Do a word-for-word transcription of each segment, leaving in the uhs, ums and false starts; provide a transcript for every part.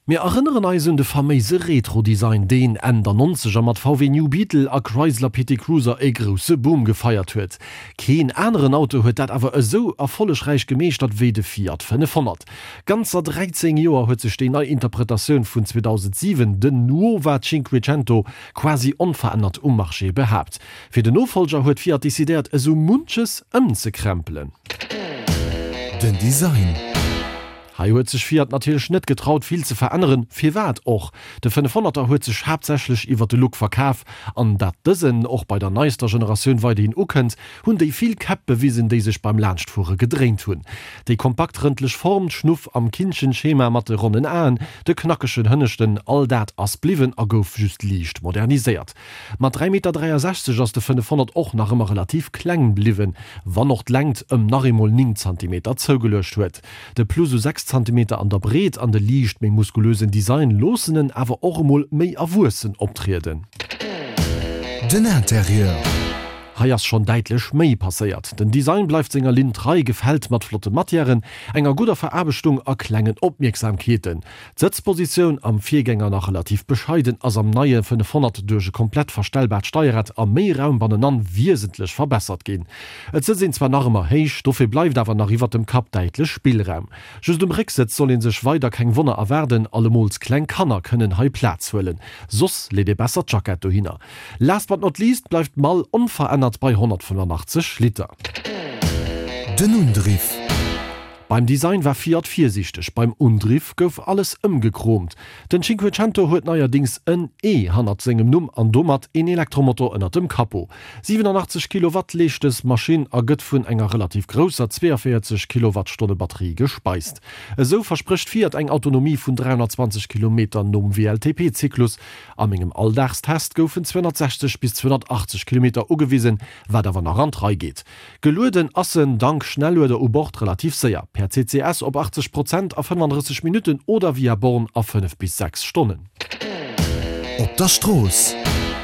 Mir erinnern uns an de fameise Retro-Design, den Ende der neunziger mat V W New Beetle a Chrysler P T Cruiser e grosse Boom gefeiert huet. Kein anderen Auto huet dat awer so erfollegreich gemeescht wie de Fiat fünfhundert. Ganzer dreizehn Joer huet sech die neue Interpretationun vun zweitausendsieben den Nuova Cinquecento quasi unverändert ummarché behabt. Fi den Nofolger huet Fiat desideiert so munches ëm ze krempelen. Den Design. Hei huet sech Fiat natürlich net getraut viel zu verändern, fir wat och. De fünfhunderter huet sech hauptsächlich iwwer de Look verkaaf, an dat dëssen och bei der neuester Generation weide hin ukent, hunn déi viel Kap bewiesen, déi sech beim Lernstfure gedrängt hunn. Déi kompakt rindlech Form, Schnuff am Kindchen Schema mat de runden an, de knackeschen Hënnechten, all dat ass bliwen a gouf just liicht modernisiert. Mat drei Meter dreiundsechzig ass de fünfhundert och nach immer relativ kleng bliwen, wann noch längt ëm nachemol neun Zentimeter zouugelecht huet. De Pluso sechs Zentimeter an der Bret an de liicht méi muskulösen Design losenen awer ormol méi awursen optreden. Den Interieur. Haiers schon deitlech méi passéiert. Den Design bleif senger Lin drei gefällt mat flotte Mattieren, enger guter Verarbestung a klengen Opmerksamkeeten. Sitzposition am Viergänger nach relativ bescheiden ass am neue fünfhundert duerche komplett verstellbart Steuerrad am méi Raumbannen an wesentlich verbessert gin. Et se sinn zwar nachmmer héich, dofir bleif awer nach iwwer dem Kap deitlech Spielraum. Just dem Rücksitz soll en sech weiter keng Wonner erwerden, allemols kleng Kanner können hei Platz hullen. Sus le de besser Jacket do hinner. Last but not least bleifft mal unverändert bei hundertfünfundachtzig Liter. Den Undriff. Beim Design war Fiat viersichtig, beim Undriff gouf alles ëmgekromt. Den Cinquecento huet neuerdings en E hundert segem Numm an domat en Elektromotor ënner dem Kapo. siebenundachtzig Kilowatt leichtes Maschine a gëtt vun enger relativ grosser zweiundvierzig Kilowattstunde Batterie gespeist. So verspricht Fiat eng Autonomie vun dreihundertzwanzig Kilometer nom W L T P-Zyklus. Am engem Alldachstest goufen zweihundertsechzig bis zweihundertachtzig Kilometer ugewiesen, wat awer nach Rand drei geht. Geluden assen dank Schnelllueder u Bord relativ séier. Per C C S op achtzig Prozent auf fünfunddreißig Minuten oder via Born auf fünf bis sechs Stunden. Op der Stroß.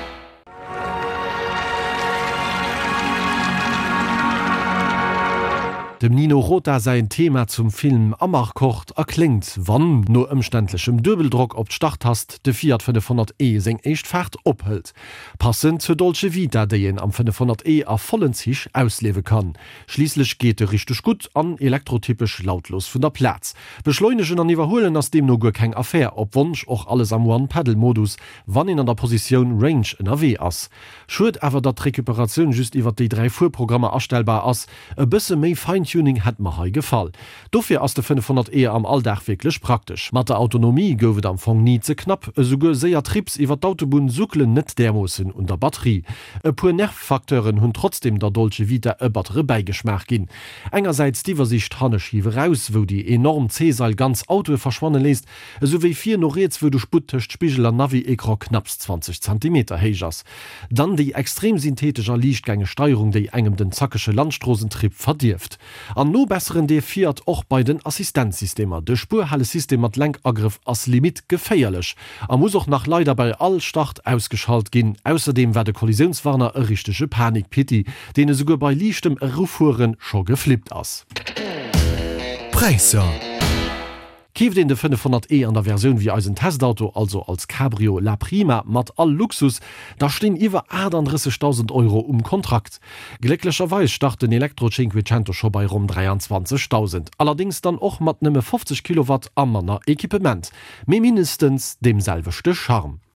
Dem Nino Rota sein Thema zum Film Amach kocht erklingt, wann nur umständlichem Döbeldruck op Starthast de Fiat fünfhundert E seng echt Fahrt ophält. Passend zur Dolce Vita, der jen am fünfhundert E a vollen Zich ausleben kann. Schließlich geht er richtig gut an elektrotypisch lautlos von der Platz. Beschleunigen an überholen aus dem nur kein Affair, ob Wunsch auch alles am One-Pedal-Modus, wann in an der Position Range N R W ass. Schuld aber dat Rekuperation just iwwer die drei Fuhrprogramme erstellbar ass, e bisse méi fein Tuning hat mir hei gefallen. Dafür ist der fünfhundert E am Alldach wirklich praktisch. Mit der Autonomie gouft am Fong nie zu knapp, sogar sehr Trips iwwer d'Autobahn sucklen net dermossen und der Batterie. E pur Nervfaktoren hun trotzdem der Dolce Vita e Batterie beigeschmerk gin. Engerseits die Übersicht Hanneschive raus, wo die enorm C-Seil ganz Auto verschwonnen lässt, sowie vier noch jetzt, wo du sputtecht Spiegel an Navi-Ekran knapp zwanzig Zentimeter heischers. Dann die extrem synthetischer Lichtgänge Steuerung, die engem den zackesche Landstraßentrieb verdirft. An no besseren de Fiat och bei den Assistenzsystemer. De Spurhalle-System mat Lenkagriff as Limit geféierlech. Er muss auch nach leider bei all Start ausgeschalt gin. Außerdem war de Kollisionswarner e richtige Panikpiti, den es sogar bei lichtem Ruffuhren schon geflippt ass. Preiser. Kief den de fünfhundert E an der Version wie als ein Testauto, also als Cabrio La Prima mat all Luxus, da stehen iwwer achtunddreißigtausend Euro um Kontrakt. Glücklicherweise start den Elektro Cinquecento schon bei rund dreiundzwanzigtausend. Allerdings dann auch mat nimme fünfzig Kilowatt am Manner Equipment. Me mindestens demselbechte Charme.